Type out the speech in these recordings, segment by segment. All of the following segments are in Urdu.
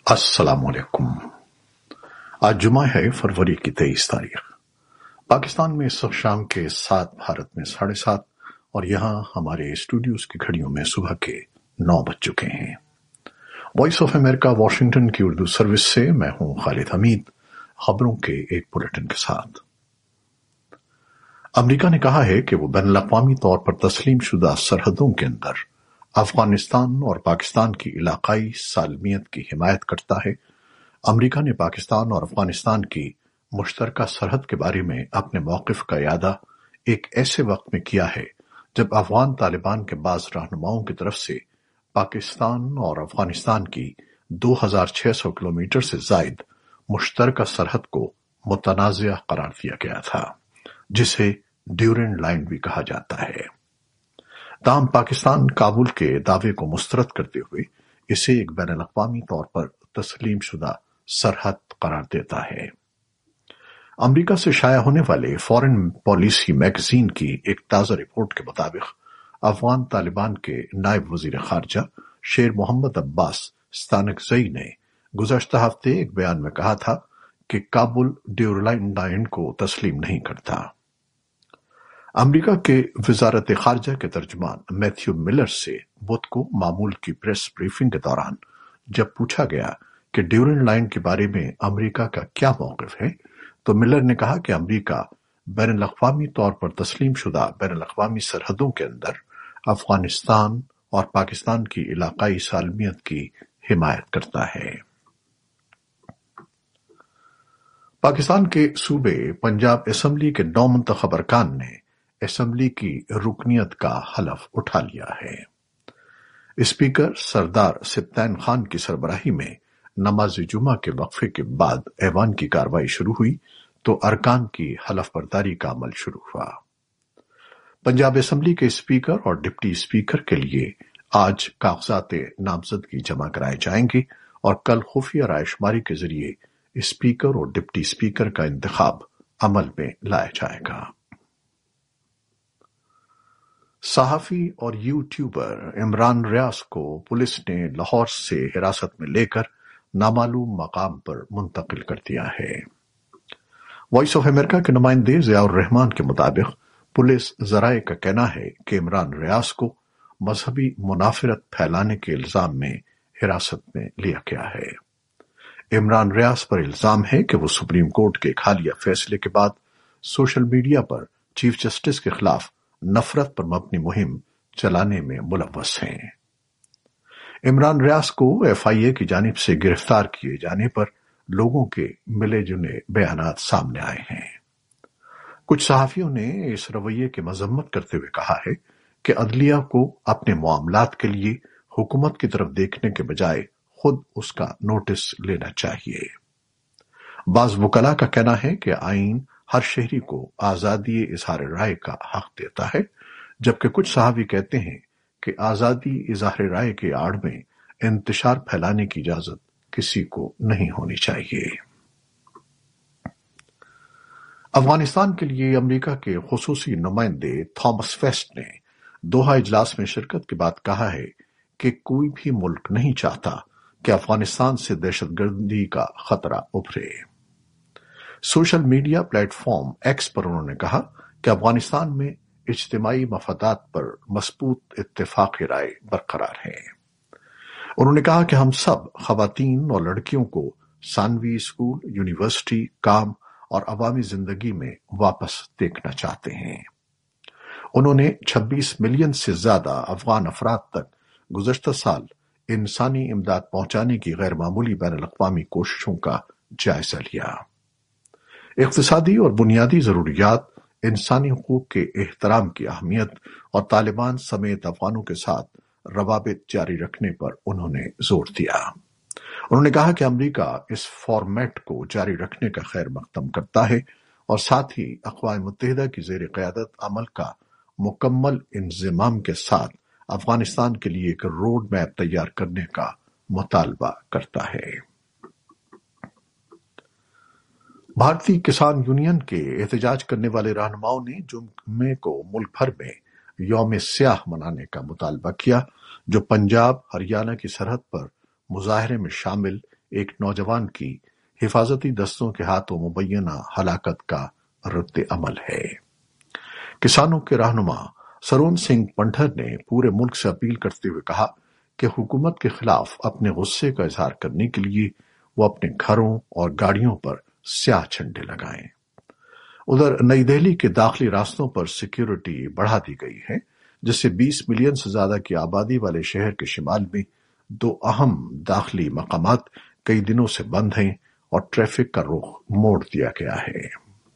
अस्सलाम वालेकुम। आज जुमा है, फरवरी की 23 तारीख। पाकिस्तान में इस वक्त शाम के 7, भारत में 7:30 और यहाँ हमारे स्टूडियोज की घड़ियों में सुबह के 9 बज चुके हैं। वॉइस ऑफ अमेरिका वाशिंगटन की उर्दू सर्विस से मैं हूँ खालिद हमीद, खबरों के एक बुलेटिन के साथ। अमेरिका ने कहा है कि वो बैनुल-अक़वामी तौर पर तस्लीम शुदा सरहदों के अंदर अफगानिस्तान और पाकिस्तान की इलाकाई सालमियत की हिमायत करता है। अमेरिका ने पाकिस्तान और अफगानिस्तान की मुश्तरका सरहद के बारे में अपने मौक़िफ़ का इयादा एक ऐसे वक्त में किया है जब अफगान तालिबान के बाज़ रहनुमाओं की तरफ से पाकिस्तान और अफगानिस्तान की 2600 किलोमीटर से ज़ायद मुश्तरका सरहद को मुतनाज़िया करार दिया गया था, जिसे ड्यूरेंड लाइन भी कहा जाता है। ताहम पाकिस्तान काबुल के दावे को मुस्तरद करते हुए इसे एक बैनुल-अक़वामी तौर पर तस्लीम शुदा सरहद करार देता है। अमेरिका से शाया होने वाले फॉरेन पॉलिसी मैगजीन की एक ताज़ा रिपोर्ट के मुताबिक अफगान तालिबान के नायब वज़ीर ख़ारजा शेर मोहम्मद अब्बास स्तानकज़ई ने गुज़श्ता हफ्ते एक बयान में कहा था कि काबुल ड्यूरेंड लाइन को तस्लीम नहीं करता। अमेरिका के वज़ारत ख़ारजा के तर्जुमान मैथ्यू मिलर से बुध को मामूल की प्रेस ब्रीफिंग के दौरान जब पूछा गया कि ड्यूरेंड लाइन के बारे में अमेरिका का क्या मौक़िफ़ है, तो मिलर ने कहा कि अमेरिका बैनुल-अक़वामी तौर पर तस्लीम शुदा बैनुल-अक़वामी सरहदों के अंदर अफगानिस्तान और पाकिस्तान की इलाकाई सालमियत की हिमायत करता है। पाकिस्तान के सूबे पंजाब असम्बली के 9 मुंतखब अरकान ने असम्बली की रुकनियत का हलफ उठा लिया है। स्पीकर सरदार सिब्तैन खान की सरबराही में नमाज जुमा के वक्फे के बाद ऐवान की कार्रवाई शुरू हुई तो अरकान की हलफ बर्दारी का अमल शुरू हुआ। पंजाब असम्बली के स्पीकर और डिप्टी स्पीकर के लिए आज कागजात नामजदगी जमा कराए जाएंगे और कल खुफिया रायशुमारी के जरिए स्पीकर और डिप्टी स्पीकर का इंतखाब अमल में लाया जाएगा। सहाफ़ी और यूट्यूबर इमरान रियाज को पुलिस ने लाहौर से हिरासत में लेकर नामालूम मकाम पर मुंतकिल कर दिया है। वॉइस ऑफ अमेरिका के नुमाइंदे ज़ियाउर रहमान के मुताबिक पुलिस ज़राए का कहना है कि इमरान रियाज को मजहबी मुनाफिरत फैलाने के इल्जाम में हिरासत में लिया गया है। इमरान रियाज पर इल्जाम है कि वो सुप्रीम कोर्ट के एक हालिया फैसले के बाद सोशल मीडिया पर चीफ जस्टिस के खिलाफ नफरत पर मबनी मुहिम चलाने में मुलव्वस हैं। इमरान रियाज को FIA की जानिब से गिरफ्तार किए जाने पर लोगों के मिले जुले बयानात सामने आए हैं। कुछ सहाफियों ने इस रवैये की मजम्मत करते हुए कहा है कि अदलिया को अपने मामलात के लिए हुकूमत की तरफ देखने के बजाय खुद उसका नोटिस लेना चाहिए। बाज वकला का कहना है कि आईन हर शहरी को आजादी इजहार राय का हक देता है, जबकि कुछ सहावी कहते हैं कि आजादी इजहार राय के आड़ में इंतशार फैलाने की इजाजत किसी को नहीं होनी चाहिए। अफगानिस्तान के लिए अमेरिका के खुसूसी नुमाइंदे थॉमस वेस्ट ने दोहा इजलास में शिरकत के बाद कहा है कि कोई भी मुल्क नहीं चाहता कि अफगानिस्तान से दहशतगर्दी का खतरा उभरे। सोशल मीडिया प्लेटफॉर्म एक्स पर उन्होंने कहा कि अफगानिस्तान में इज्तिमाई मफादात पर मजबूत इत्तेफाक राय बरकरार है। उन्होंने कहा कि हम सब खवातीन और लड़कियों को सानवी स्कूल, यूनिवर्सिटी, काम और अवामी जिंदगी में वापस देखना चाहते हैं। उन्होंने 26 मिलियन से ज्यादा अफगान अफराद तक गुज़श्ता साल इंसानी इमदाद पहुंचाने की गैर मामूली बैनुल-अक़वामी कोशिशों का जायजा लिया। इक़्तिसादी और बुनियादी ज़रूरियात, इंसानी हुकूक के एहतराम की अहमियत और तालिबान समेत अफगानों के साथ रवाबित जारी रखने पर उन्होंने जोर दिया। उन्होंने कहा कि अमेरिका इस फॉर्मेट को जारी रखने का खैर मकदम करता है और साथ ही अक़वाम मुत्तहिदा की ज़ेर क़यादत अमल का मुकम्मल इंज़िमाम के साथ अफगानिस्तान के लिए एक रोड मैप तैयार करने का मुतालबा करता है। भारतीय किसान यूनियन के एहतजाज करने वाले रहनुमाओं ने जुम्मे को मुल्क भर में यौम स्याह मनाने का मुतालबा किया, जो पंजाब हरियाणा की सरहद पर मुजाहरे में शामिल ایک نوجوان کی حفاظتی دستوں کے ہاتھوں مبینہ ہلاکت کا رد عمل ہے۔ کسانوں کے رہنما سرون سنگھ پنڈھر نے پورے ملک سے اپیل کرتے ہوئے کہا کہ حکومت کے خلاف اپنے غصے کا اظہار کرنے کے لیے وہ اپنے گھروں اور گاڑیوں پر سیاہ جھنڈے لگائیں۔ ادھر نئی دہلی کے داخلی راستوں پر سیکیورٹی بڑھا دی گئی ہے، جس سے 20 ملین سے زیادہ کی آبادی والے شہر کے شمال میں 2 اہم داخلی مقامات کئی دنوں سے بند ہیں اور ٹریفک کا رخ موڑ دیا گیا ہے۔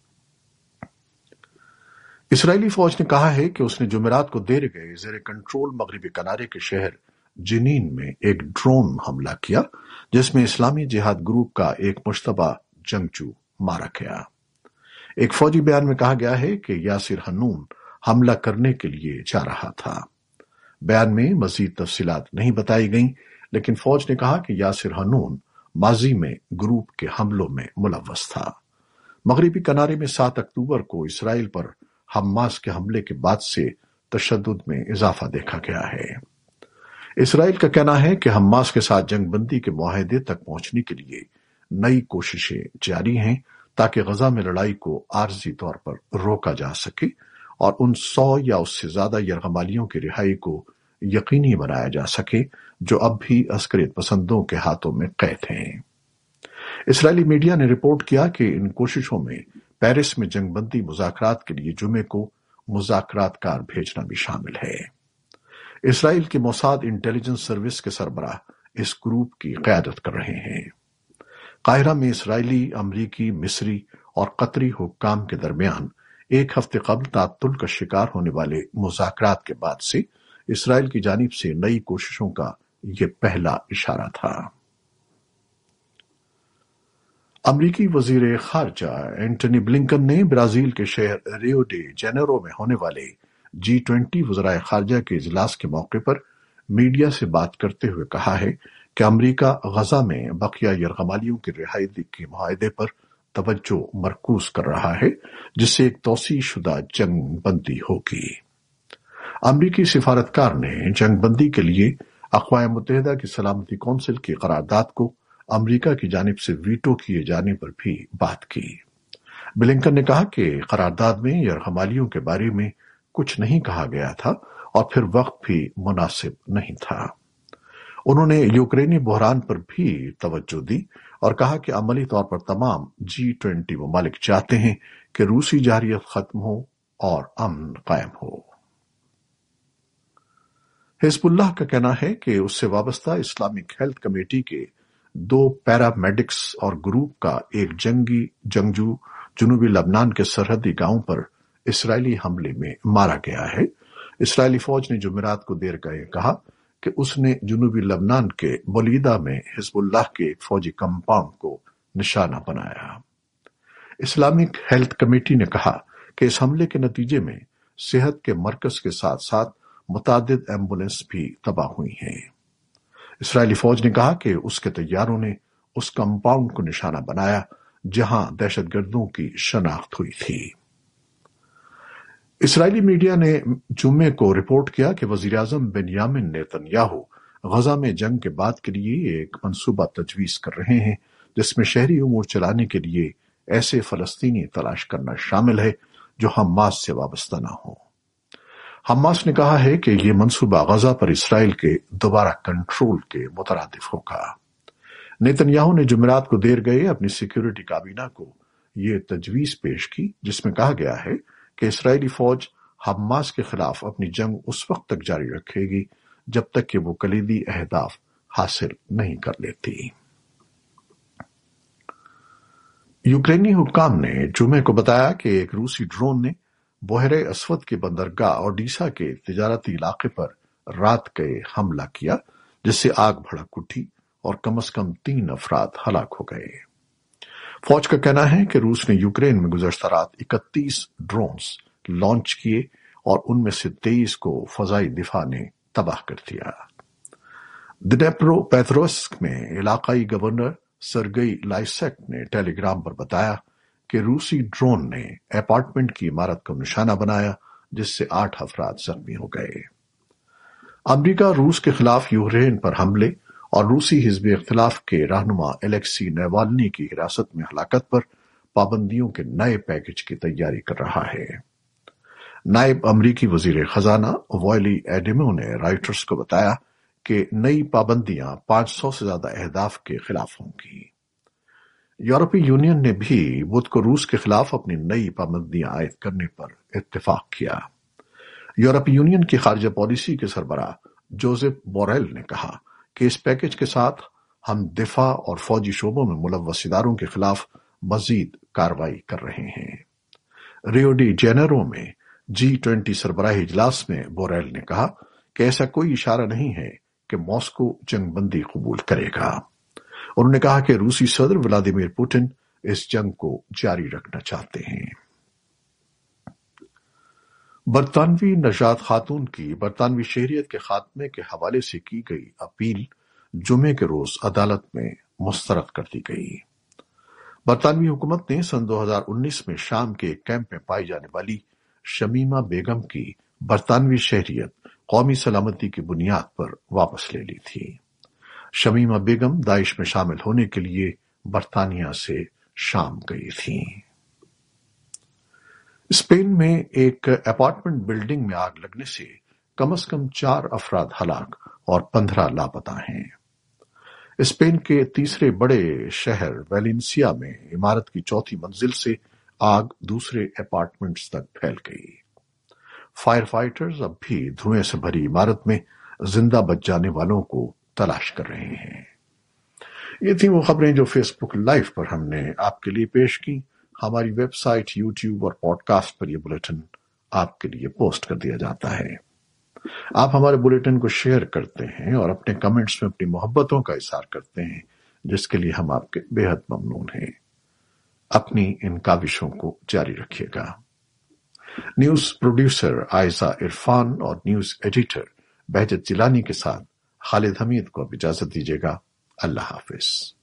اسرائیلی فوج نے کہا ہے کہ اس نے جمعرات کو دیر گئے زیر کنٹرول مغربی کنارے کے شہر جنین میں ایک ڈرون حملہ کیا، جس میں اسلامی جہاد گروپ کا ایک مشتبہ جنگجو مارا گیا۔ ایک فوجی بیان میں کہا گیا ہے کہ یاسر ہنون حملہ کرنے کے لیے جا رہا تھا۔ بیان میں مزید تفصیلات نہیں بتائی گئیں، لیکن فوج نے کہا کہ یاسر ہنون ماضی میں گروپ کے حملوں میں ملوث تھا۔ مغربی کنارے میں 7 اکتوبر کو اسرائیل پر حماس کے حملے کے بعد سے تشدد میں اضافہ دیکھا گیا ہے۔ اسرائیل کا کہنا ہے کہ حماس کے ساتھ جنگ بندی کے معاہدے تک پہنچنے کے لیے نئی کوششیں جاری ہیں تاکہ غزہ میں لڑائی کو عارضی طور پر روکا جا سکے اور ان 100 یا اس سے زیادہ یرغمالیوں کی رہائی کو یقینی بنایا جا سکے جو اب بھی عسکریت پسندوں کے ہاتھوں میں قید ہیں۔ اسرائیلی میڈیا نے رپورٹ کیا کہ ان کوششوں میں پیرس میں جنگ بندی مذاکرات کے لیے جمعے کو مذاکرات کار بھیجنا بھی شامل ہے۔ اسرائیل کے موساد انٹیلیجنس سروس کے سربراہ اس گروپ کی قیادت کر رہے ہیں۔ قاہرہ میں اسرائیلی، امریکی، مصری اور قطری حکام کے درمیان ایک ہفتے قبل تعطل کا شکار ہونے والے مذاکرات کے بعد سے اسرائیل کی جانب سے نئی کوششوں کا یہ پہلا اشارہ تھا۔ امریکی وزیر خارجہ اینٹونی بلنکن نے برازیل کے شہر ریو ڈی جینیرو میں ہونے والے G20 وزرائے خارجہ کے اجلاس کے موقع پر میڈیا سے بات کرتے ہوئے کہا ہے کہ امریکہ غزہ میں بقیہ یرغمالیوں کی رہائی کے معاہدے پر توجہ مرکوز کر رہا ہے، جس سے ایک توسیع شدہ جنگ بندی ہوگی۔ امریکی سفارتکار نے جنگ بندی کے لیے اقوام متحدہ کی سلامتی کونسل کی قرارداد کو امریکہ کی جانب سے ویٹو کیے جانے پر بھی بات کی۔ بلنکن نے کہا کہ قرارداد میں یرغمالیوں کے بارے میں کچھ نہیں کہا گیا تھا اور پھر وقت بھی مناسب نہیں تھا۔ انہوں نے یوکرینی بحران پر بھی توجہ دی اور کہا کہ عملی طور پر تمام G20 ممالک چاہتے ہیں کہ روسی جارحیت ختم ہو اور امن قائم ہو۔ حزب اللہ کا کہنا ہے کہ اس سے وابستہ اسلامک ہیلتھ کمیٹی کے 2 پیرامیڈکس اور گروپ کا ایک جنگجو جنوبی لبنان کے سرحدی گاؤں پر اسرائیلی حملے میں مارا گیا ہے۔ اسرائیلی فوج نے جمعرات کو دیر گئے کہا کہ اس نے جنوبی لبنان کے بولیدا میں حزب اللہ کے ایک فوجی کمپاؤنڈ کو نشانہ بنایا۔ اسلامک ہیلتھ کمیٹی نے کہا کہ اس حملے کے نتیجے میں صحت کے مرکز کے ساتھ ساتھ متعدد ایمبولینس بھی تباہ ہوئی ہیں۔ اسرائیلی فوج نے کہا کہ اس کے طیاروں نے اس کمپاؤنڈ کو نشانہ بنایا جہاں دہشت گردوں کی شناخت ہوئی تھی۔ اسرائیلی میڈیا نے جمعے کو رپورٹ کیا کہ وزیراعظم بنیامن نیتن-یاہو غزہ میں جنگ کے بعد کے لیے ایک منصوبہ تجویز کر رہے ہیں جس میں شہری امور چلانے کے لیے ایسے فلسطینی تلاش کرنا شامل ہے جو حماس سے وابستہ نہ ہوں۔ حماس نے کہا ہے کہ یہ منصوبہ غزہ پر اسرائیل کے دوبارہ کنٹرول کے مترادف ہوگا۔ نیتن-یاہو نے جمعرات کو دیر گئے اپنی سیکیورٹی کابینہ کو یہ تجویز پیش کی جس میں کہا گیا ہے کہ اسرائیلی فوج حماس کے خلاف اپنی جنگ اس وقت تک جاری رکھے گی جب تک کہ وہ کلیدی اہداف حاصل نہیں کر لیتی۔ یوکرینی حکام نے جمعے کو بتایا کہ ایک روسی ڈرون نے بحیرہ اسود کے بندرگاہ اوڈیشہ کے تجارتی علاقے پر رات گئے حملہ کیا جس سے آگ بھڑک اٹھی اور کم از کم 3 افراد ہلاک ہو گئے۔ فوج کا کہنا ہے کہ روس نے یوکرین میں گزشتہ رات 31 ڈرونز لانچ کیے اور ان میں سے 23 کو فضائی دفاع نے تباہ کر دیا۔ دنیپرو پیترووسک میں علاقائی گورنر سرگئی لائسیک نے ٹیلی گرام پر بتایا کہ روسی ڈرون نے اپارٹمنٹ کی عمارت کو نشانہ بنایا جس سے 8 افراد زخمی ہو گئے۔ امریکہ روس کے خلاف یوکرین پر حملے اور روسی حزب اختلاف کے رہنما الیکسی نیوالنی کی حراست میں ہلاکت پر پابندیوں کے نئے پیکج کی تیاری کر رہا ہے۔ نائب امریکی وزیر خزانہ وائلی ایڈیمو نے رائٹرز کو بتایا کہ نئی پابندیاں 500 سے زیادہ اہداف کے خلاف ہوں گی۔ یورپی یونین نے بھی بدھ کو روس کے خلاف اپنی نئی پابندیاں عائد کرنے پر اتفاق کیا۔ یورپی یونین کی خارجہ پالیسی کے سربراہ جوزف بوریل نے کہا کہ اس پیکج کے ساتھ ہم دفاع اور فوجی شعبوں میں ملوث اداروں کے خلاف مزید کارروائی کر رہے ہیں۔ ریو ڈی جینیرو میں G20 سربراہی اجلاس میں بوریل نے کہا کہ ایسا کوئی اشارہ نہیں ہے کہ ماسکو جنگ بندی قبول کرے گا۔ انہوں نے کہا کہ روسی صدر ولادیمیر پوٹن اس جنگ کو جاری رکھنا چاہتے ہیں۔ برطانوی نژاد خاتون کی برطانوی شہریت کے خاتمے کے حوالے سے کی گئی اپیل جمعے کے روز عدالت میں مسترد کر دی گئی۔ برطانوی حکومت نے سن 2019 میں شام کے ایک کیمپ میں پائی جانے والی شمیمہ بیگم کی برطانوی شہریت قومی سلامتی کی بنیاد پر واپس لے لی تھی۔ شمیمہ بیگم داعش میں شامل ہونے کے لیے برطانیہ سے شام گئی تھیں۔ اسپین میں ایک اپارٹمنٹ بلڈنگ میں آگ لگنے سے کم از کم 4 افراد ہلاک اور 15 لاپتہ ہیں۔ اسپین کے تیسرے بڑے شہر ویلنسیا میں عمارت کی 4تھی منزل سے آگ دوسرے اپارٹمنٹس تک پھیل گئی۔ فائر فائٹرز اب بھی دھوئیں سے بھری عمارت میں زندہ بچ جانے والوں کو تلاش کر رہے ہیں۔ یہ تھیں وہ خبریں جو فیس بک لائیو پر ہم نے آپ کے لیے پیش کی۔ ہماری ویب سائٹ، یوٹیوب اور پوڈ کاسٹ پر یہ بلیٹن آپ کے لیے پوسٹ کر دیا جاتا ہے۔ آپ ہمارے بلیٹن کو شیئر کرتے ہیں اور اپنے کمنٹس میں اپنی محبتوں کا اظہار کرتے ہیں، جس کے لیے ہم آپ کے بے حد ممنون ہیں۔ اپنی ان کاوشوں کو جاری رکھیے گا۔ نیوز پروڈیوسر عائزہ عرفان اور نیوز ایڈیٹر بہجت جیلانی کے ساتھ خالد حمید کو اب اجازت دیجیے گا۔ اللہ حافظ۔